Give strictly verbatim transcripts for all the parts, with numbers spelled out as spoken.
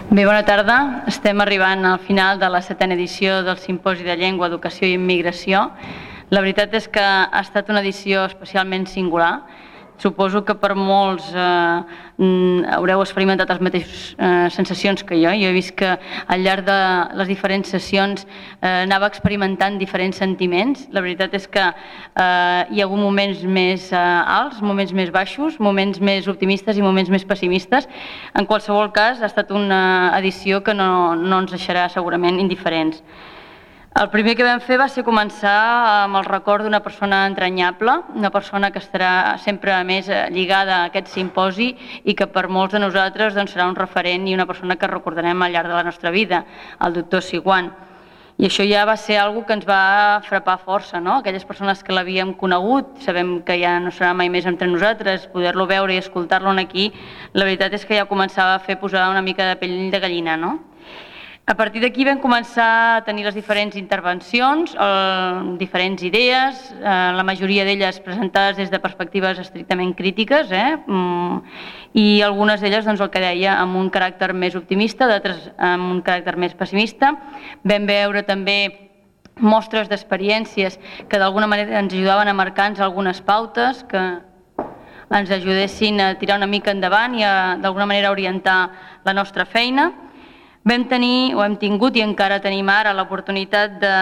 Bé, bona tarda. Estem arribant al final de la setena edició del Simposi de Llengua, Educació i Immigració. La veritat és que ha estat una edició especialment singular. Suposo que per molts eh, haureu experimentat les mateixes eh, sensacions que jo. Jo he vist que al llarg de les diferents sessions eh, anava experimentant diferents sentiments. La veritat és que eh, hi ha hagut moments més eh, alts, moments més baixos, moments més optimistes i moments més pessimistes. En qualsevol cas, ha estat una edició que no, no ens deixarà segurament indiferents. El primer que vam fer va ser començar amb el record d'una persona entranyable, una persona que estarà sempre més lligada a aquest simposi i que per molts de nosaltres doncs, serà un referent i una persona que recordarem al llarg de la nostra vida, el doctor Siguan. I això ja va ser una cosa que ens va frapar força, no? Aquelles persones que l'havíem conegut, sabem que ja no serà mai més entre nosaltres, poder-lo veure i escoltar-lo aquí, la veritat és que ja començava a fer posar una mica de pell de gallina, no? A partir d'aquí vam començar a tenir les diferents intervencions, eh, diferents idees, eh, la majoria d'elles presentades des de perspectives estrictament crítiques, eh? mm, i algunes d'elles, doncs, el que deia, amb un caràcter més optimista, d'altres amb un caràcter més pessimista. Vam veure també mostres d'experiències que d'alguna manera ens ajudaven a marcar-nos algunes pautes, que ens ajudessin a tirar una mica endavant i a d'alguna manera orientar la nostra feina. Vam tenir, o hem tingut i encara tenim ara l'oportunitat de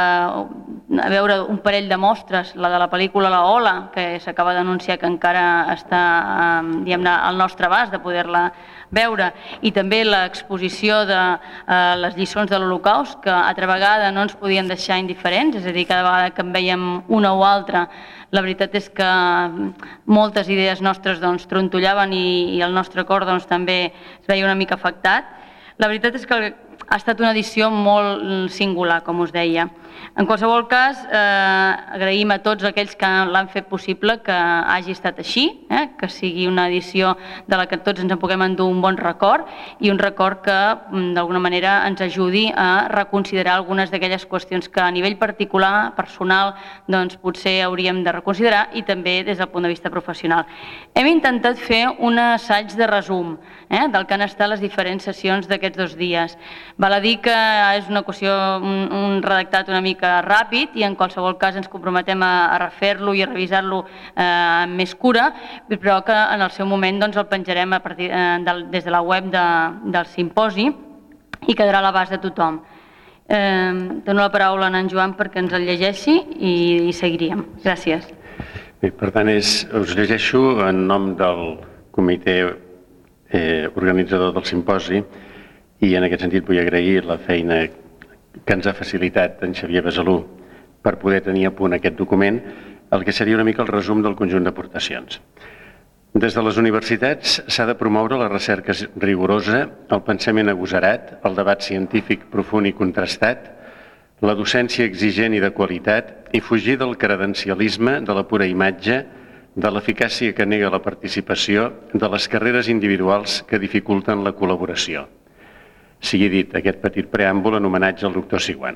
eh, veure un parell de mostres, la de la pel·lícula La Ola, que s'acaba d'anunciar que encara està eh, diguem-ne al nostre abast de poder-la veure, i també l'exposició de eh, les lliçons de l'Holocaust, que altra vegada no ens podien deixar indiferents, és a dir, cada vegada que en veiem una o altra, la veritat és que moltes idees nostres doncs, trontollaven i, i el nostre cor doncs, també es veia una mica afectat. La veritat és que ha estat una edició molt singular, com us deia. En qualsevol cas, eh, agraïm a tots aquells que l'han fet possible que hagi estat així, eh, que sigui una edició de la que tots ens en puguem endur un bon record i un record que d'alguna manera ens ajudi a reconsiderar algunes d'aquelles qüestions que a nivell particular, personal, doncs potser hauríem de reconsiderar i també des del punt de vista professional. Hem intentat fer un assaig de resum eh, del que han estat les diferents sessions d'aquests dos dies. Val a dir que és una qüestió, un, un redactat una mica ràpid i en qualsevol cas ens comprometem a, a refer-lo i a revisar-lo eh, amb més cura, però que en el seu moment doncs, el penjarem a partir, eh, del, des de la web de, del simposi i quedarà a l'abast de tothom. Eh, dono la paraula a en Joan perquè ens el llegeixi i, i seguiríem. Gràcies. Bé, per tant, és, us llegeixo en nom del comitè eh, organitzador del simposi i en aquest sentit vull agrair la feina que ens ha facilitat en Xavier Besalú per poder tenir a punt aquest document, el que seria una mica el resum del conjunt d'aportacions. Des de les universitats s'ha de promoure la recerca rigorosa, el pensament agosarat, el debat científic profund i contrastat, la docència exigent i de qualitat i fugir del credencialisme, de la pura imatge, de l'eficàcia que nega la participació, de les carreres individuals que dificulten la col·laboració. Sigui dit aquest petit preàmbul en homenatge al doctor Siguan.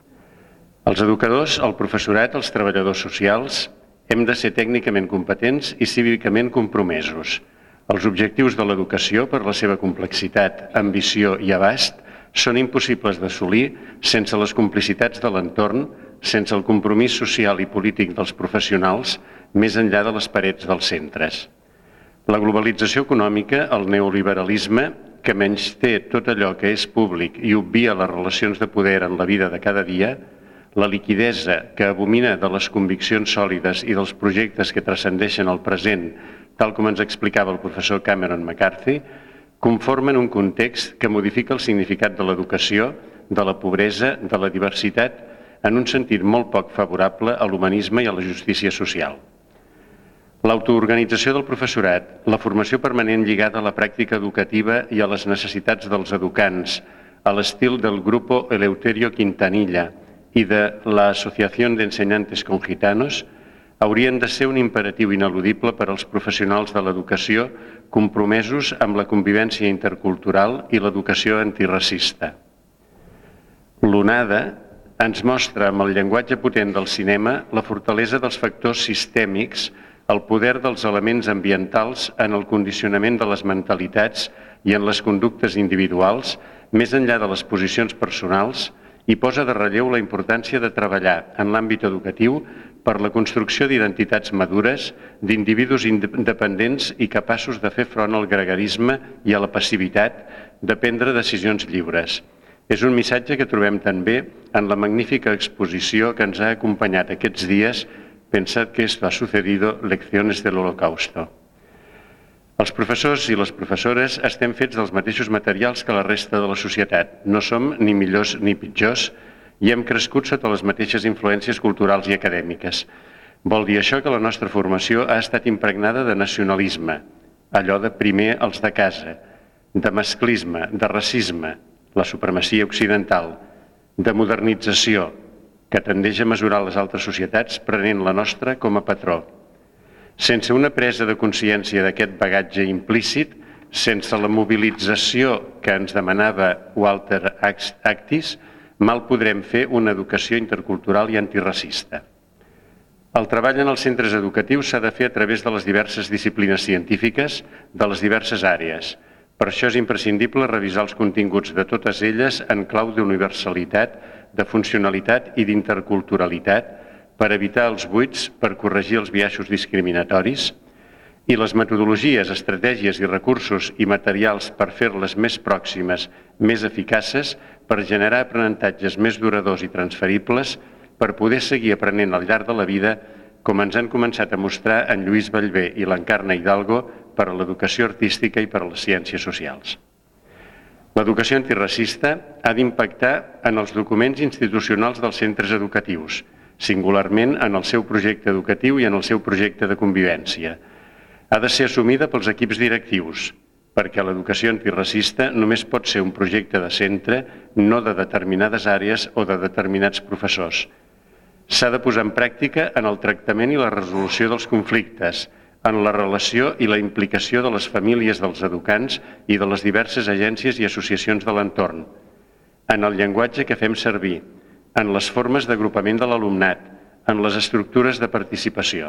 Els educadors, el professorat, els treballadors socials, hem de ser tècnicament competents i cívicament compromesos. Els objectius de l'educació, per la seva complexitat, ambició i abast, són impossibles d'assolir sense les complicitats de l'entorn, sense el compromís social i polític dels professionals, més enllà de les parets dels centres. La globalització econòmica, el neoliberalisme, que menysté tot allò que és públic i obvia les relacions de poder en la vida de cada dia, la liquidesa que abomina de les conviccions sòlides i dels projectes que transcendeixen el present, tal com ens explicava el professor Cameron McCarthy, conformen un context que modifica el significat de l'educació, de la pobresa, de la diversitat, en un sentit molt poc favorable a l'humanisme i a la justícia social. L'autoorganització del professorat, la formació permanent lligada a la pràctica educativa i a les necessitats dels educants, a l'estil del Grupo Eleuterio Quintanilla i de la Asociació d'Ensenyantes con Gitanos, haurien de ser un imperatiu ineludible per als professionals de l'educació compromesos amb la convivència intercultural i l'educació antiracista. L'onada ens mostra amb el llenguatge potent del cinema la fortalesa dels factors sistèmics, el poder dels elements ambientals en el condicionament de les mentalitats i en les conductes individuals, més enllà de les posicions personals, i posa de relleu la importància de treballar en l'àmbit educatiu per la construcció d'identitats madures, d'individus independents i capaços de fer front al gregarisme i a la passivitat, de prendre decisions lliures. És un missatge que trobem també en la magnífica exposició que ens ha acompanyat aquests dies, Pensad que esto ha sucedido, lecciones del Holocausto. Els professors i les professores estem fets dels mateixos materials que la resta de la societat. No som ni millors ni pitjors i hem crescut sota les mateixes influències culturals i acadèmiques. Vol dir això que la nostra formació ha estat impregnada de nacionalisme, allò de primer els de casa, de masclisme, de racisme, la supremacia occidental, de modernització, que tendeix a mesurar les altres societats prenent la nostra com a patró. Sense una presa de consciència d'aquest bagatge implícit, sense la mobilització que ens demanava Walter Actis, mal podrem fer una educació intercultural i antiracista. El treball en els centres educatius s'ha de fer a través de les diverses disciplines científiques de les diverses àrees. Per això és imprescindible revisar els continguts de totes elles en clau d'universalitat, de funcionalitat i d'interculturalitat per evitar els buits, per corregir els biaixos discriminatoris i les metodologies, estratègies i recursos i materials per fer-les més pròximes, més eficaces, per generar aprenentatges més duradors i transferibles, per poder seguir aprenent al llarg de la vida, com ens han començat a mostrar en Lluís Ballbé i l'Encarna Hidalgo per a l'educació artística i per a les ciències socials. L'educació antiracista ha d'impactar en els documents institucionals dels centres educatius, singularment en el seu projecte educatiu i en el seu projecte de convivència. Ha de ser assumida pels equips directius, perquè l'educació antiracista només pot ser un projecte de centre, no de determinades àrees o de determinats professors. S'ha de posar en pràctica en el tractament i la resolució dels conflictes, en la relació i la implicació de les famílies dels educants i de les diverses agències i associacions de l'entorn, en el llenguatge que fem servir, en les formes d'agrupament de l'alumnat, en les estructures de participació.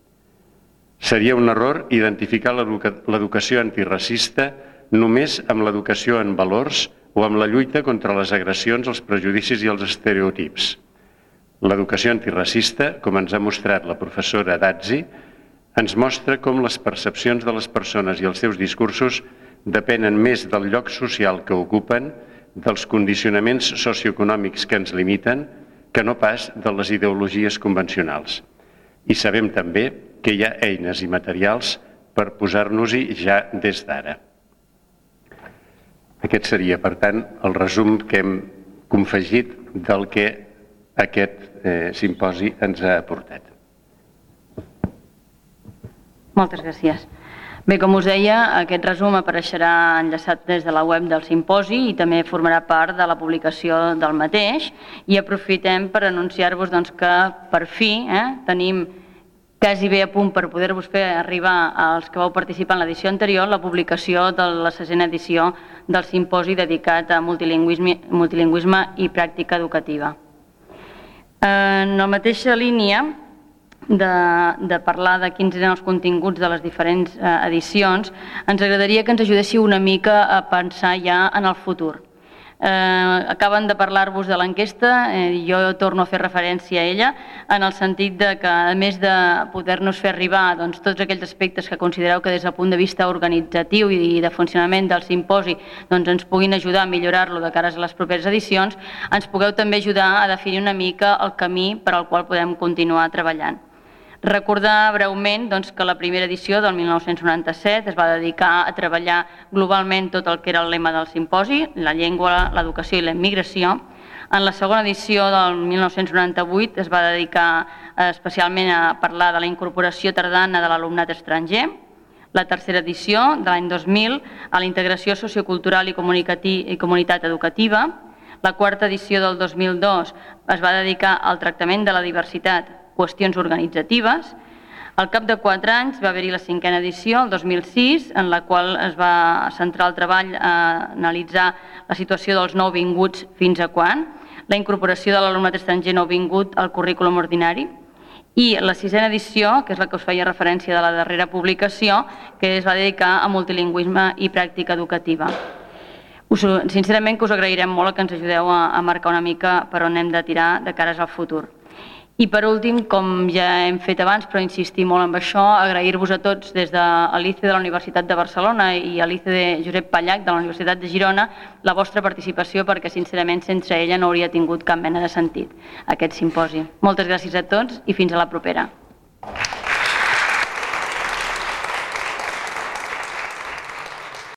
Seria un error identificar l'educació antiracista només amb l'educació en valors o amb la lluita contra les agressions, els prejudicis i els estereotips. L'educació antiracista, com ens ha mostrat la professora Dazzi, ens mostra com les percepcions de les persones i els seus discursos depenen més del lloc social que ocupen, dels condicionaments socioeconòmics que ens limiten, que no pas de les ideologies convencionals. I sabem també que hi ha eines i materials per posar-nos-hi ja des d'ara. Aquest seria, per tant, el resum que hem confegit del que aquest simposi ens ha aportat. Moltes gràcies. Bé, com us deia, aquest resum apareixerà enllaçat des de la web del simposi i també formarà part de la publicació del mateix i aprofitem per anunciar-vos que per fi tenim quasi bé a punt per poder-vos fer arribar als que vau participar en l'edició anterior la publicació de la sisena edició del simposi dedicat a multilingüisme i pràctica educativa. En la mateixa línia de parlar de quins eren els continguts de les diferents edicions, ens agradaria que ens ajudéssiu una mica a pensar ja en el futur. Acaben de parlar-vos de l'enquesta, jo torno a fer referència a ella, en el sentit que, a més de poder-nos fer arribar tots aquells aspectes que considereu que des del punt de vista organitzatiu i de funcionament del simposi ens puguin ajudar a millorar-lo de cara a les properes edicions, ens pugueu també ajudar a definir una mica el camí per al qual podem continuar treballant. Recordar breument que la primera edició del mil nou-cents noranta-set es va dedicar a treballar globalment tot el que era el lema del simposi, la llengua, l'educació i la immigració. En la segona edició del mil nou-cents noranta-vuit es va dedicar especialment a parlar de la incorporació tardana de l'alumnat estranger. La tercera edició, de l'any dos mil, a la integració sociocultural i comunitat educativa. La quarta edició del dos mil dos es va dedicar al tractament de la diversitat, qüestions organitzatives. Al cap de quatre anys va haver-hi la cinquena edició, el dos mil sis, en la qual es va centrar el treball a analitzar la situació dels nouvinguts fins a quan, la incorporació de l'alumnat estranger nouvingut al currículum ordinari I la sisena edició, que és la que us feia referència de la darrera publicació, que es va dedicar a multilingüisme i pràctica educativa. Us, sincerament que us agrairem molt que ens ajudeu a, a marcar una mica per on hem de tirar de cares al futur. I per últim, com ja hem fet abans, però insistir molt en això, agrair-vos a tots des de l'I C E de la Universitat de Barcelona i a l'I C E de Josep Pallac de la Universitat de Girona la vostra participació, perquè sincerament sense ella no hauria tingut cap mena de sentit aquest simposi. Moltes gràcies a tots i fins a la propera.